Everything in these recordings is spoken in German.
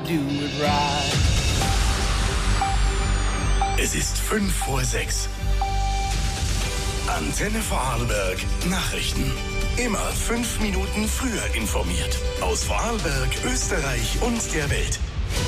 do it right. Es ist 5:05. Antenne Vorarlberg Nachrichten. Immer 5 Minuten früher informiert. Aus Vorarlberg, Österreich und der Welt.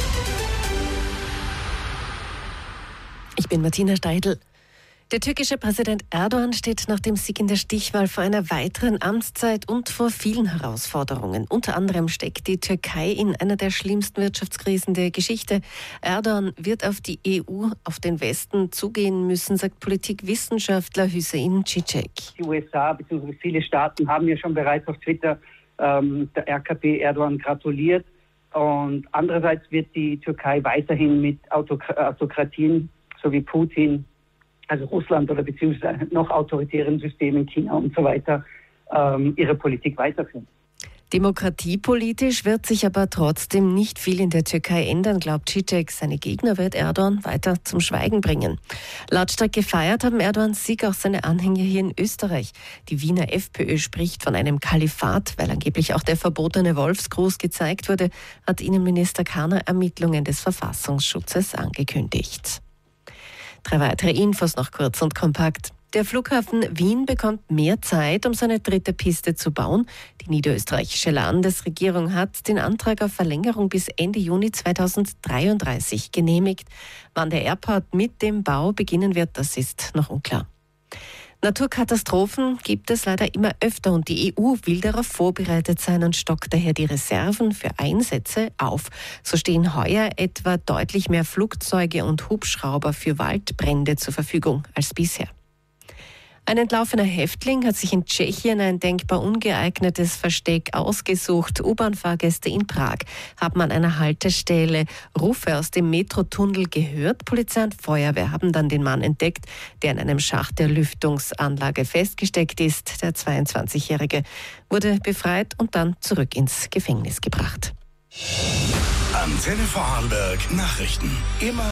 Ich bin Martina Steidl. Der türkische Präsident Erdogan steht nach dem Sieg in der Stichwahl vor einer weiteren Amtszeit und vor vielen Herausforderungen. Unter anderem steckt die Türkei in einer der schlimmsten Wirtschaftskrisen der Geschichte. Erdogan wird auf die EU, auf den Westen zugehen müssen, sagt Politikwissenschaftler Hüseyin Cicek. Die USA bzw. viele Staaten haben ja schon bereits auf Twitter der RKP Erdogan gratuliert. Und andererseits wird die Türkei weiterhin mit Autokratien sowie Putin, also Russland oder beziehungsweise noch autoritären Systemen, China und so weiter, ihre Politik weiterführen. Demokratiepolitisch wird sich aber trotzdem nicht viel in der Türkei ändern, glaubt Cicek. Seine Gegner wird Erdogan weiter zum Schweigen bringen. Lautstark gefeiert haben Erdogans Sieg auch seine Anhänger hier in Österreich. Die Wiener FPÖ spricht von einem Kalifat, weil angeblich auch der verbotene Wolfsgruß gezeigt wurde, hat Innenminister Karner Ermittlungen des Verfassungsschutzes angekündigt. 3 weitere Infos noch kurz und kompakt. Der Flughafen Wien bekommt mehr Zeit, um seine 3. Piste zu bauen. Die niederösterreichische Landesregierung hat den Antrag auf Verlängerung bis Ende Juni 2033 genehmigt. Wann der Airport mit dem Bau beginnen wird, das ist noch unklar. Naturkatastrophen gibt es leider immer öfter und die EU will darauf vorbereitet sein und stockt daher die Reserven für Einsätze auf. So stehen heuer etwa deutlich mehr Flugzeuge und Hubschrauber für Waldbrände zur Verfügung als bisher. Ein entlaufener Häftling hat sich in Tschechien ein denkbar ungeeignetes Versteck ausgesucht. U-Bahn-Fahrgäste in Prag haben an einer Haltestelle Rufe aus dem Metrotunnel gehört. Polizei und Feuerwehr haben dann den Mann entdeckt, der in einem Schacht der Lüftungsanlage festgesteckt ist. Der 22-Jährige wurde befreit und dann zurück ins Gefängnis gebracht. Antenne Vorarlberg Nachrichten. Immer